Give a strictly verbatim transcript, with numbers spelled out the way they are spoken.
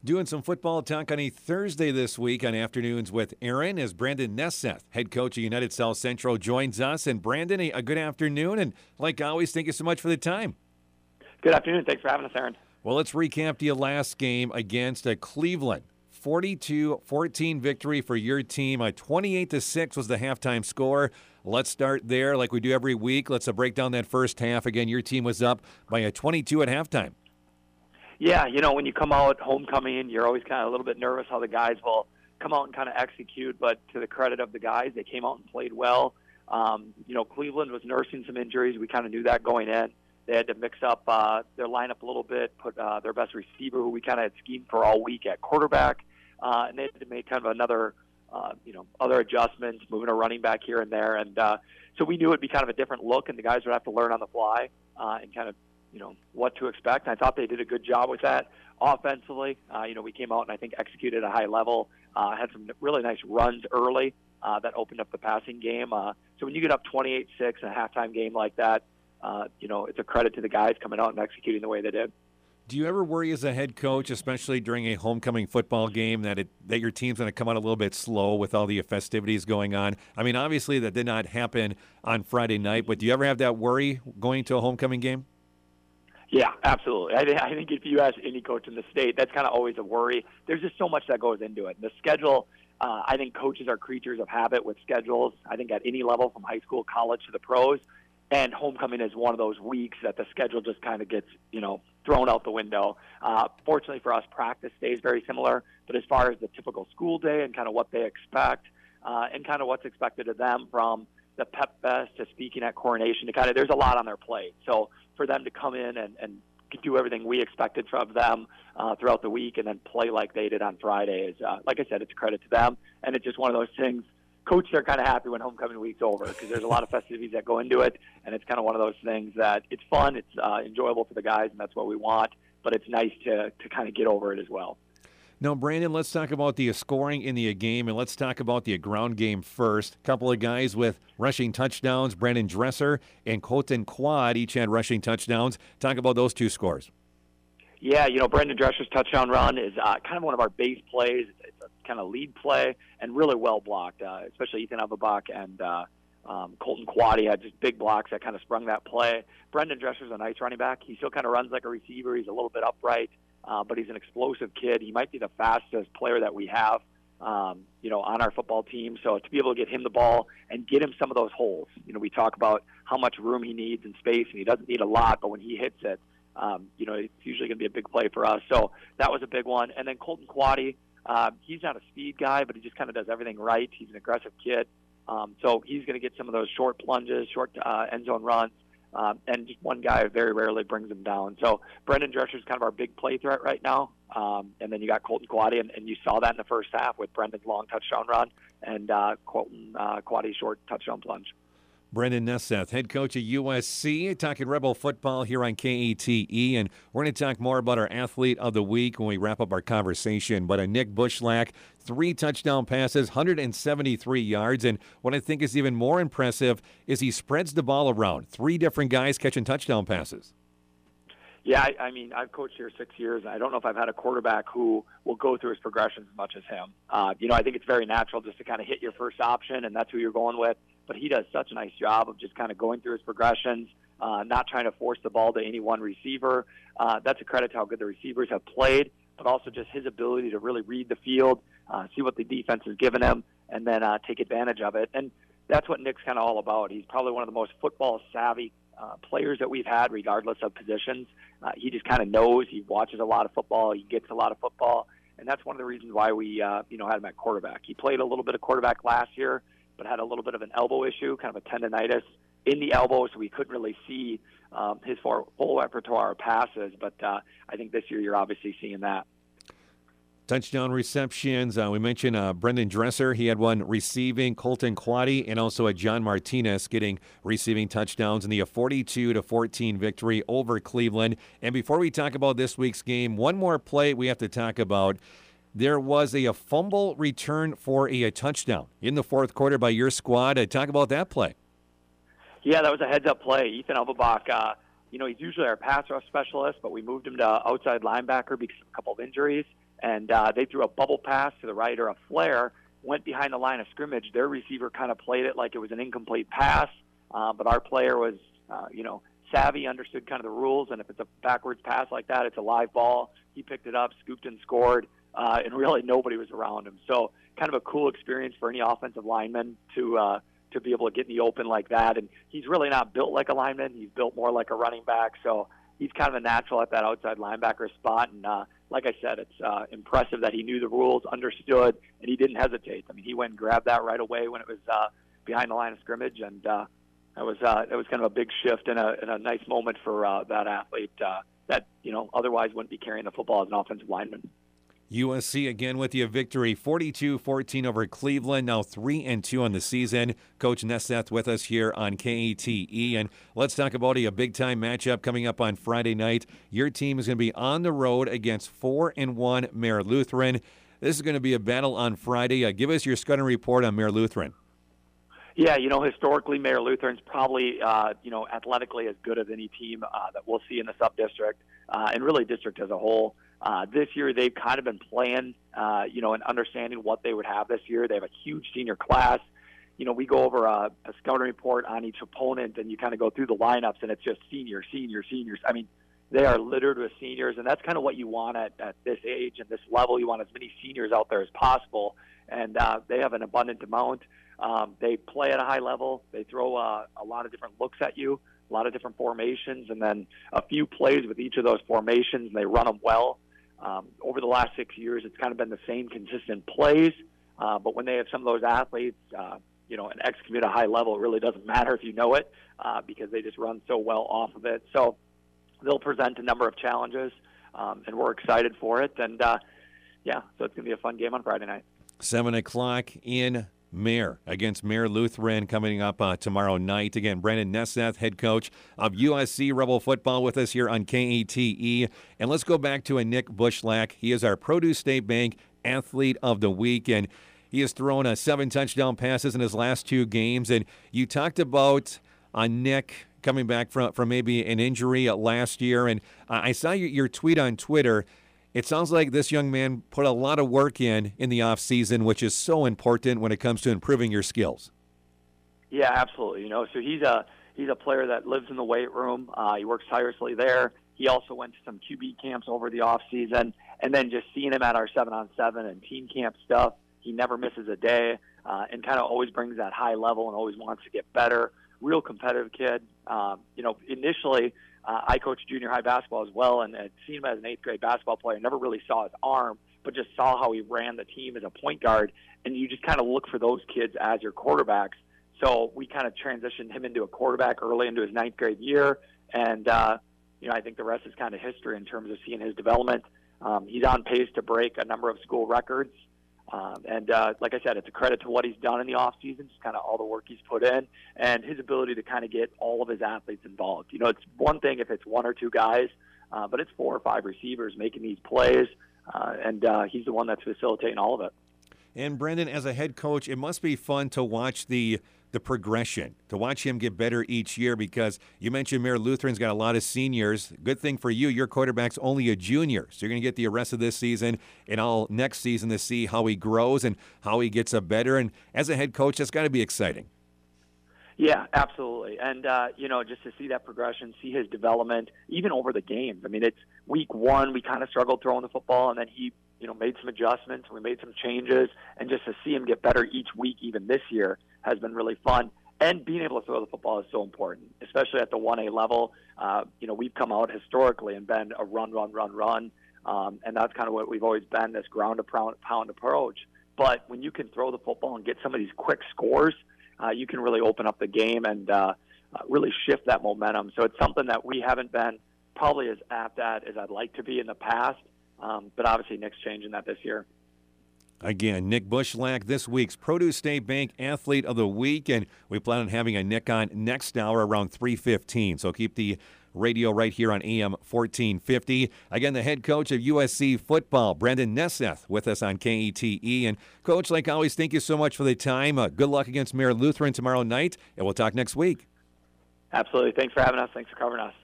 Doing some football talk on a Thursday this week on Afternoons with Aaron as Brandon Nesseth, head coach of United South Central, joins us. And Brandon, a, a good afternoon. And like always, thank you so much for the time. Good afternoon. Thanks for having us, Aaron. Well, let's recap your last game against uh, Cleveland. forty-two fourteen victory for your team. A twenty-eight to six was the halftime score. Let's start there like we do every week. Let's uh, break down that first half. Again, your team was up by a twenty-two at halftime. Yeah, you know, when you come out homecoming, you're always kind of a little bit nervous how the guys will come out and kind of execute. But to the credit of the guys, they came out and played well. Um, you know, Cleveland was nursing some injuries. We kind of knew that going in. They had to mix up uh, their lineup a little bit, put uh, their best receiver, who we kind of had schemed for all week, at quarterback. Uh, and they had to make kind of another, uh, you know, other adjustments, moving a running back here and there. And uh, so we knew it would be kind of a different look, and the guys would have to learn on the fly uh, and kind of, you know, what to expect. I thought they did a good job with that offensively. Uh, you know, we came out and I think executed at a high level, uh, had some really nice runs early uh, that opened up the passing game. Uh, so when you get up twenty-eight six in a halftime game like that, uh, you know, it's a credit to the guys coming out and executing the way they did. Do you ever worry as a head coach, especially during a homecoming football game, that it that your team's going to come out a little bit slow with all the festivities going on? I mean, obviously that did not happen on Friday night, but do you ever have that worry going to a homecoming game? Yeah, absolutely. I, th- I think if you ask any coach in the state, that's kind of always a worry. There's just so much that goes into it. The schedule, uh, I think coaches are creatures of habit with schedules, I think at any level from high school, college to the pros. And homecoming is one of those weeks that the schedule just kind of gets, you know, thrown out the window. Uh, fortunately for us, practice stays very similar. But as far as the typical school day and kind of what they expect uh, and kind of what's expected of them from the Pep Fest to speaking at Coronation, to kind of, there's a lot on their plate. So for them to come in and, and do everything we expected from them uh, throughout the week and then play like they did on Friday is, uh, like I said, it's a credit to them. And it's just one of those things. Coaches are kind of happy when homecoming week's over because there's a lot of festivities that go into it, and it's kind of one of those things that it's fun, it's uh, enjoyable for the guys, and that's what we want, but it's nice to, to kind of get over it as well. Now, Brandon, let's talk about the scoring in the game, and let's talk about the ground game first. A couple of guys with rushing touchdowns, Brandon Dresser and Colton Quad, each had rushing touchdowns. Talk about those two scores. Yeah, you know, Brandon Dresser's touchdown run is uh, kind of one of our base plays. It's a kind of lead play and really well blocked, uh, especially Ethan Elverbach and uh, um, Colton Quaddy had just big blocks that kind of sprung that play. Brandon Dresser's a nice running back. He still kind of runs like a receiver. He's a little bit upright, uh, but he's an explosive kid. He might be the fastest player that we have, um, you know, on our football team. So to be able to get him the ball and get him some of those holes, you know, we talk about how much room he needs in space, and he doesn't need a lot, but when he hits it, Um, you know, it's usually going to be a big play for us. So that was a big one. And then Colton Quaddy, uh, he's not a speed guy, but he just kind of does everything right. He's an aggressive kid. Um, so he's going to get some of those short plunges, short uh, end zone runs. Um, and just one guy very rarely brings them down. So Brendan Dresser is kind of our big play threat right now. Um, and then you got Colton Quaddy, and, and you saw that in the first half with Brendan's long touchdown run and uh, Colton uh, Quaddy's short touchdown plunge. Brandon Nesseth, head coach of U S C, talking Rebel football here on K A T E, and we're going to talk more about our athlete of the week when we wrap up our conversation. But a Nick Bushlack, three touchdown passes, one hundred seventy-three yards, and what I think is even more impressive is he spreads the ball around. Three different guys catching touchdown passes. Yeah, I, I mean, I've coached here six years, and I don't know if I've had a quarterback who will go through his progressions as much as him. Uh, you know, I think it's very natural just to kind of hit your first option, and that's who you're going with. But he does such a nice job of just kind of going through his progressions, uh, not trying to force the ball to any one receiver. Uh, that's a credit to how good the receivers have played, but also just his ability to really read the field, uh, see what the defense is giving him, and then uh, take advantage of it. And that's what Nick's kind of all about. He's probably one of the most football-savvy uh, players that we've had, regardless of positions. Uh, he just kind of knows. He watches a lot of football. He gets a lot of football. And that's one of the reasons why we uh, you know, had him at quarterback. He played a little bit of quarterback last year, but had a little bit of an elbow issue, kind of a tendonitis in the elbow, so we couldn't really see um, his full, full repertoire of passes. But uh, I think this year you're obviously seeing that. Touchdown receptions. Uh, we mentioned uh, Brendan Dresser. He had one receiving. Colton Quaddy and also a John Martinez getting receiving touchdowns in the forty-two to fourteen victory over Cleveland. And before we talk about this week's game, one more play we have to talk about. There was a, a fumble return for a, a touchdown in the fourth quarter by your squad. Uh, talk about that play. Yeah, that was a heads-up play. Ethan Elverbach, uh, you know, he's usually our pass rush specialist, but we moved him to outside linebacker because of a couple of injuries. and uh, they threw a bubble pass to the right or a flare, went behind the line of scrimmage. Their receiver kind of played it like it was an incomplete pass, uh, but our player was, uh, you know, savvy, understood kind of the rules, and if it's a backwards pass like that, it's a live ball. He picked it up, scooped and scored, uh, and really nobody was around him. So kind of a cool experience for any offensive lineman to uh, to be able to get in the open like that. And he's really not built like a lineman. He's built more like a running back. So he's kind of a natural at that outside linebacker spot. And uh, like I said, it's uh, impressive that he knew the rules, understood, and he didn't hesitate. I mean, he went and grabbed that right away when it was uh, behind the line of scrimmage, and uh, that was uh, that was kind of a big shift and a, and a nice moment for uh, that athlete uh, that, you know, otherwise wouldn't be carrying the football as an offensive lineman. U S C again with you, victory forty-two fourteen over Cleveland, now three and two on the season. Coach Nesseth with us here on K A T E, and let's talk about a, a big-time matchup coming up on Friday night. Your team is going to be on the road against four and one Mare Lutheran. This is going to be a battle on Friday. Uh, give us your scouting report on Mare Lutheran. Yeah, you know, historically, Mare Lutheran's probably, uh, you know, athletically as good as any team uh, that we'll see in the sub-district, uh, and really district as a whole. Uh, this year, they've kind of been playing, uh, you know, and understanding what they would have this year. They have a huge senior class. You know, we go over a, a scouting report on each opponent, and you kind of go through the lineups, and it's just seniors, seniors, seniors. I mean, they are littered with seniors, and that's kind of what you want at, at this age and this level. You want as many seniors out there as possible, and uh, they have an abundant amount. Um, they play at a high level. They throw uh, a lot of different looks at you, a lot of different formations, and then a few plays with each of those formations, and they run them well. Um, over the last six years, it's kind of been the same consistent plays, uh, but when they have some of those athletes, uh, you know, and execute at a high level, it really doesn't matter if you know it uh, because they just run so well off of it. So they'll present a number of challenges, um, and we're excited for it. And, uh, yeah, so it's going to be a fun game on Friday night. seven o'clock in Mare against Mare Lutheran coming up uh, tomorrow night. Again, Brandon Nesseth, head coach of U S C Rebel football, with us here on K A T E. And let's go back to a Nick Bushlack. He is our Produce State Bank Athlete of the Week, and he has thrown uh, seven touchdown passes in his last two games. And you talked about uh, Nick coming back from, from maybe an injury uh, last year, and uh, I saw your, your tweet on Twitter. It sounds like this young man put a lot of work in in the off season, which is so important when it comes to improving your skills. Yeah, absolutely. You know, so he's a he's a player that lives in the weight room. Uh, he works tirelessly there. He also went to some Q B camps over the off season, and then just seeing him at our seven on seven and team camp stuff, he never misses a day, uh, and kind of always brings that high level and always wants to get better. Real competitive kid. Um, you know, initially. Uh, I coached junior high basketball as well, and had seen him as an eighth grade basketball player. Never really saw his arm, but just saw how he ran the team as a point guard. And you just kind of look for those kids as your quarterbacks. So we kind of transitioned him into a quarterback early into his ninth grade year. And, uh, you know, I think the rest is kind of history in terms of seeing his development. Um, he's on pace to break a number of school records. Um, and uh, like I said, it's a credit to what he's done in the offseason, just kind of all the work he's put in, and his ability to kind of get all of his athletes involved. You know, it's one thing if it's one or two guys, uh, but it's four or five receivers making these plays, uh, and uh, he's the one that's facilitating all of it. And Brendan, as a head coach, it must be fun to watch the the progression, to watch him get better each year, because you mentioned Mare Lutheran's got a lot of seniors. Good thing for you, your quarterback's only a junior, so you're going to get the rest of this season and all next season to see how he grows and how he gets a better. And as a head coach, that's got to be exciting. Yeah, absolutely. And, uh, you know, just to see that progression, see his development, even over the games. I mean, it's week one, we kind of struggled throwing the football, and then he, you know, made some adjustments. We made some changes, and just to see him get better each week, even this year, has been really fun. And being able to throw the football is so important, especially at the one A level. Uh, you know, we've come out historically and been a run, run, run, run, um, and that's kind of what we've always been, this ground-to-pound approach. But when you can throw the football and get some of these quick scores, uh, you can really open up the game and uh, uh, really shift that momentum. So it's something that we haven't been probably as apt at as I'd like to be in the past, um, but obviously Nick's changing that this year. Again, Nick Bushlack, this week's Produce State Bank Athlete of the Week, and we plan on having a Nick on next hour around three fifteen, so keep the radio right here on A M fourteen fifty. Again, the head coach of U S C football, Brandon Nesseth, with us on K A T E. And, Coach, like always, thank you so much for the time. Uh, good luck against Mare Lutheran tomorrow night, and we'll talk next week. Absolutely. Thanks for having us. Thanks for covering us.